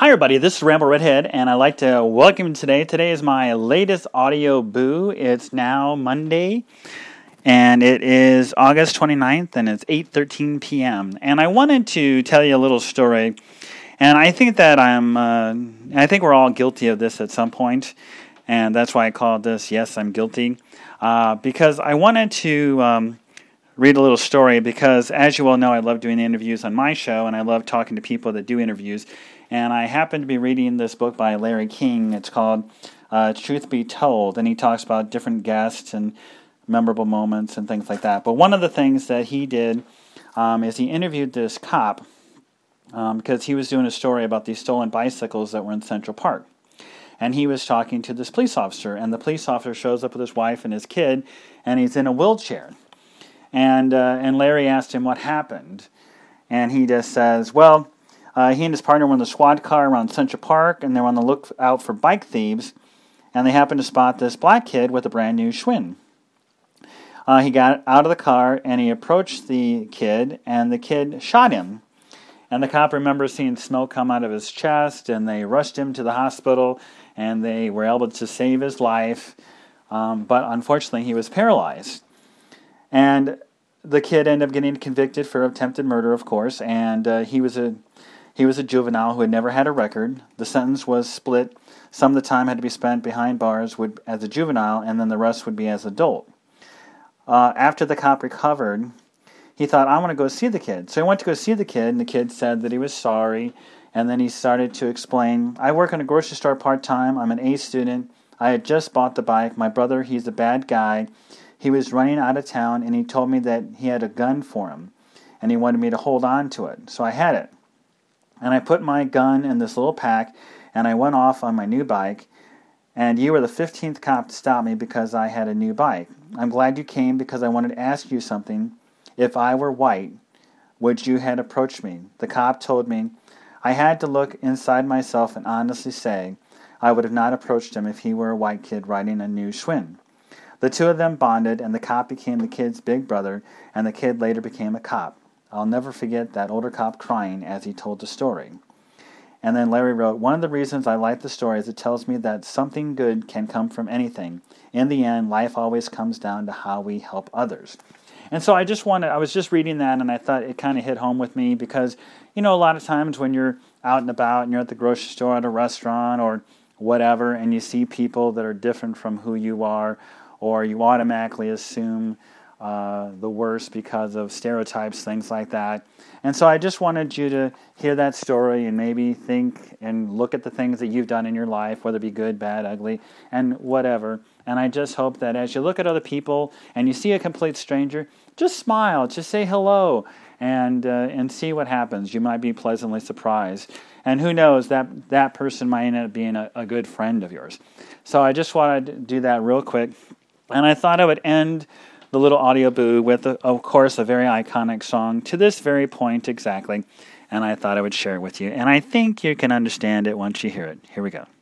Hi everybody, this is Ramble Redhead, and I'd like to welcome you today. Today is my latest audio boo. It's now Monday, and it is August 29th, and it's 8:13 p.m. And I wanted to tell you a little story, and I think that I think we're all guilty of this at some point, and that's why I called this, Yes, I'm Guilty, because I wanted to read a little story, because as you all know, I love doing interviews on my show, and I love talking to people that do interviews. And I happen to be reading this book by Larry King. It's called Truth Be Told, and he talks about different guests and memorable moments and things like that. But one of the things that he did is he interviewed this cop because he was doing a story about these stolen bicycles that were in Central Park. And he was talking to this police officer, and the police officer shows up with his wife and his kid, and he's in a wheelchair. And Larry asked him what happened, and he just says, well, he and his partner were in the squad car around Central Park, and they were on the lookout for bike thieves, and they happened to spot this black kid with a brand new Schwinn. He got out of the car, and he approached the kid, and the kid shot him. And the cop remembers seeing smoke come out of his chest, and they rushed him to the hospital, and they were able to save his life, but unfortunately he was paralyzed. And the kid ended up getting convicted for attempted murder, of course, and he was a juvenile who had never had a record. The sentence was split. Some of the time had to be spent behind bars as a juvenile, and then the rest would be as adult. After the cop recovered, he thought, I want to go see the kid. So he went to go see the kid, and the kid said that he was sorry, and then he started to explain, I work in a grocery store part-time. I'm an A student. I had just bought the bike. My brother, he's a bad guy. He was running out of town, and he told me that he had a gun for him, and he wanted me to hold on to it. So I had it. And I put my gun in this little pack, and I went off on my new bike, and you were the 15th cop to stop me because I had a new bike. I'm glad you came because I wanted to ask you something. If I were white, would you have approached me? The cop told me I had to look inside myself and honestly say I would have not approached him if he were a white kid riding a new Schwinn. The two of them bonded, and the cop became the kid's big brother, and the kid later became a cop. I'll never forget that older cop crying as he told the story. And then Larry wrote, one of the reasons I like the story is it tells me that something good can come from anything. In the end, life always comes down to how we help others. And so I was just reading that, and I thought it kind of hit home with me because, a lot of times when you're out and about and you're at the grocery store, at a restaurant, or whatever, and you see people that are different from who you are, or you automatically assume the worst because of stereotypes, things like that. And so I just wanted you to hear that story and maybe think and look at the things that you've done in your life, whether it be good, bad, ugly, and whatever. And I just hope that as you look at other people and you see a complete stranger, just smile, just say hello, and see what happens. You might be pleasantly surprised. And who knows, that person might end up being a good friend of yours. So I just wanted to do that real quick. And I thought I would end the little audio boo with, of course, a very iconic song to this very point exactly. And I thought I would share it with you. And I think you can understand it once you hear it. Here we go.